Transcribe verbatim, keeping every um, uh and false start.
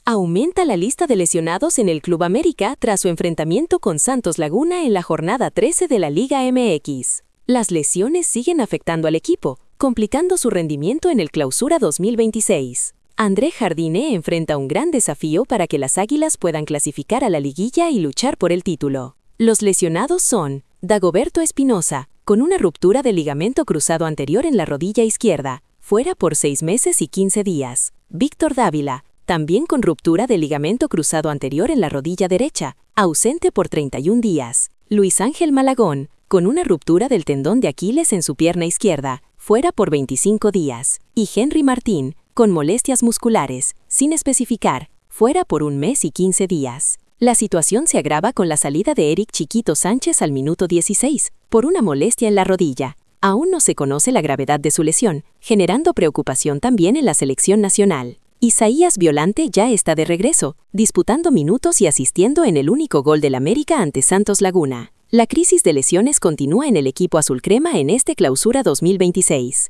Aumenta la lista de lesionados en el Club América tras su enfrentamiento con Santos Laguna en la jornada trece de la Liga M X. Las lesiones siguen afectando al equipo, complicando su rendimiento en el Clausura dos mil veintiséis. André Jardine enfrenta un gran desafío para que las Águilas puedan clasificar a la liguilla y luchar por el título. Los lesionados son Dagoberto Espinosa, con una ruptura del ligamento cruzado anterior en la rodilla izquierda, fuera por seis meses y quince días. Víctor Dávila, también con ruptura del ligamento cruzado anterior en la rodilla derecha, ausente por treinta y un días. Luis Ángel Malagón, con una ruptura del tendón de Aquiles en su pierna izquierda, fuera por veinticinco días. Y Henry Martín, con molestias musculares, sin especificar, fuera por un mes y quince días. La situación se agrava con la salida de Eric Chiquito Sánchez al minuto dieciséis, por una molestia en la rodilla. Aún no se conoce la gravedad de su lesión, generando preocupación también en la selección nacional. Isaías Violante ya está de regreso, disputando minutos y asistiendo en el único gol del América ante Santos Laguna. La crisis de lesiones continúa en el equipo azul crema en este Clausura dos mil veintiséis.